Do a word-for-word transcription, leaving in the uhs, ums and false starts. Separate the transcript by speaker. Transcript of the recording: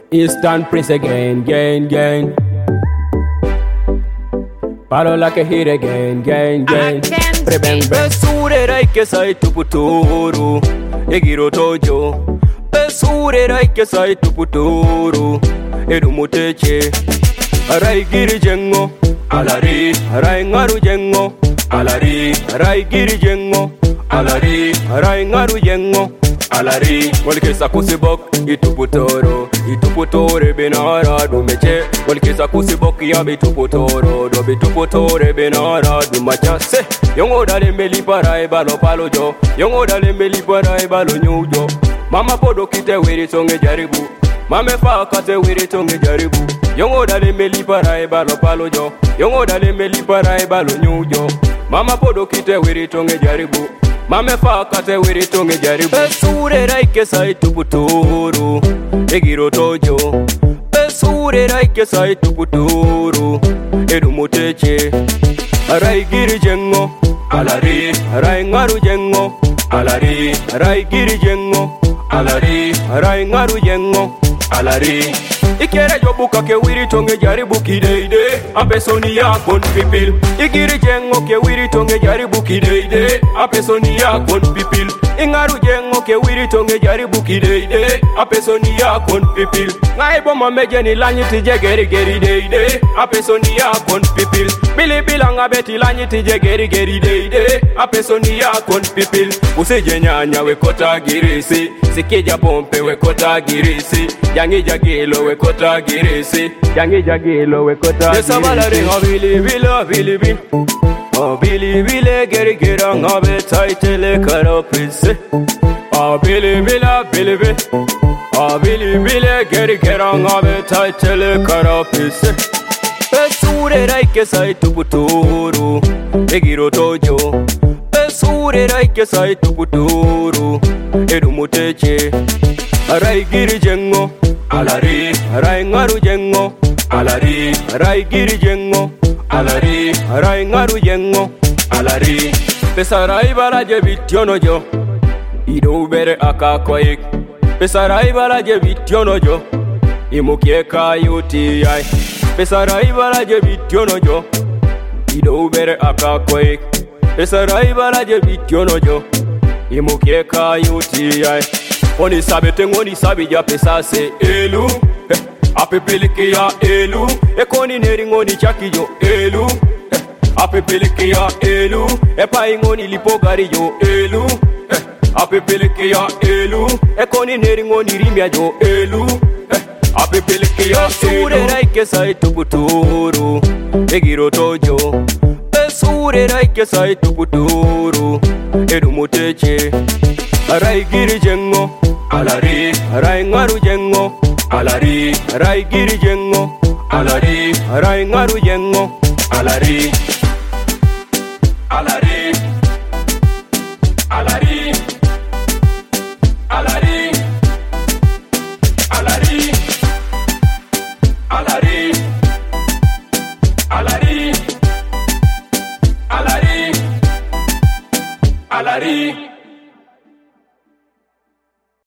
Speaker 1: Eastern Prince again, again, again. Palo like a hit again, again, again. Preben besure raike sai tuputuru. Egiro tojo. Besure raike sai tuputuru. Edumuteche. Arai giri jengo. Alari. Arai ngaru jengo. Alari. Arai giri jengo. Alari. Arai ngaru jengo. Alari, walkisa kusibok, ituputoro, ituputore benara dumeche. Walkisa kusibok ya bituputoro, do bituputore benara dumachase. Yongo dale meli parai balo palo jo, yongo dale meli parai balo nyujo. Mama podo kite wiri tonge jaribu, mame fa kate wiri tonge jaribu. Yongo dale meli parai balo palo jo, yongo dale meli parai balo nyujo. Mama podo kite wiri tonge jaribu. Mame fa kate wiri tonge jaribu. Besure raike sai tuputuru. Egiro tojo. Besure raike sai tuputuru. Edumuteche. Arai giri jengo. Alari. Arai ngaru jengo. Alari. Arai giri jengo. Alari. Arai ngaru jengo. Alari. Ikere jobuka ke wiri tonge jaribu kideide. Apesoni ya kon pipil. Igiri jengo ke wiri tonge jaribu kideide. Apesoni ya kon pipil. Ingaru jengo ke wiri tonge jaribu kideide. Apesoni ya kon pipil. Ngaibo mameje ni lanyi tije geri geri deide. Apesoni ya kon pipil. Bili bilanga beti lanyi tije geri geri deide. Apesoni ya kon pipil. Usije nyanya we kota girisi. Sikija pompe we kota girisi. Yangi jagilo we kota girisi. Yangi jagilo we kota girisi. Yesa balare nga bili bila bili bin. Oh bili bile geri gira nga be taitele karapise. Oh bili bila bili bin. Oh bili bile geri gira nga be taitele karapise. Besure raike sai tuputuru. Egiro tojo. Besure raike sai tuputuru. Edumuteche. Arai giri jengo. Alari. Arai ngaru jengo. Alari. Arai giri jengo. Alari. Arai ngaru jengo. Alari. Pesarai balaje bityono jo. Ido bere akakoik. Pesarai balaje bityono jo. Imukieka yuti ai. Pesarai balaje bityono jo. Ido bere akakoik. Pesarai balaje bityono jo. Imukieka yuti ai. Oni sabe tengoni sabe ya pesase elu eh, apepeleke ya elu ekoni neri ngoni chakijo elu eh, apepeleke ya elu epa ingoni lipogari yo elu eh, apepeleke ya elu ekoni neri ngoni rimya jo elu eh, apepeleke ya sure raike sai tuputuru egiro tojo besure raike sai tuputuru edumuteche arai giri jengo. Alari, arai ngaru jengo. Alari, arai giri jengo. Alari, arai ngaru jengo. Alari. Alari. Alari. Alari. Alari. Alari.